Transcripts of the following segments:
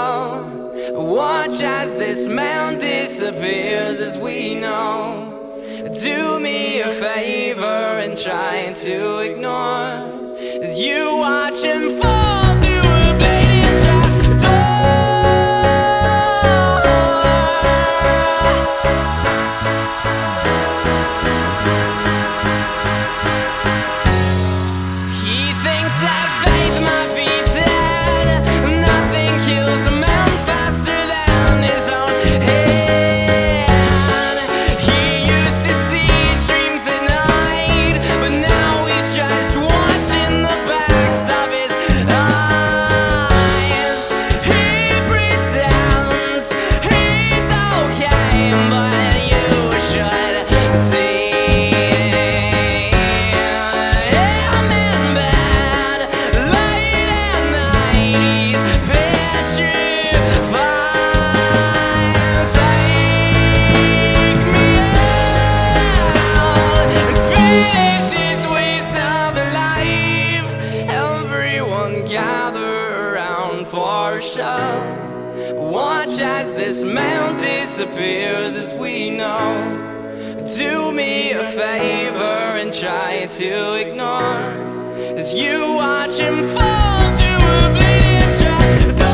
show. Watch as this man disappears as we know. Do me a favor and try to ignore as you watch him fall through a bladed trapdoor. He thinks that faith might be dead. Nothing kills a man faster than his own head. He used to see dreams at night, but now he's just watching the backs of his eyes. He pretends he's okay, but you should see. For a show. Watch as this man disappears as we know. Do me a favor and try to ignore as you watch him fall through a bleeding trapdoor.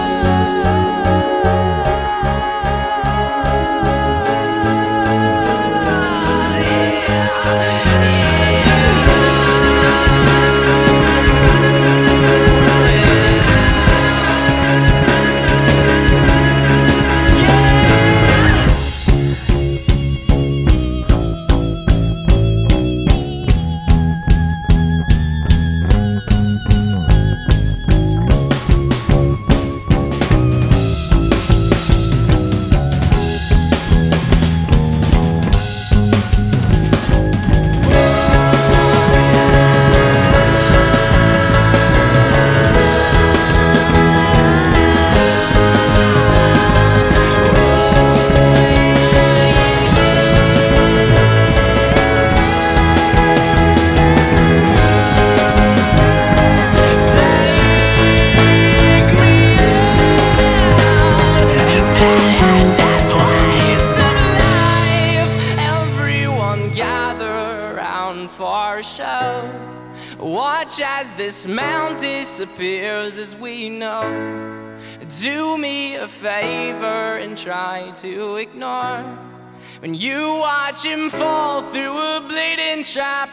For a show. Watch as this man disappears as we know. Do me a favor and try to ignore when you watch him fall through a bleeding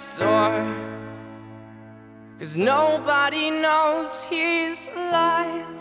trapdoor. 'Cause nobody knows he's alive.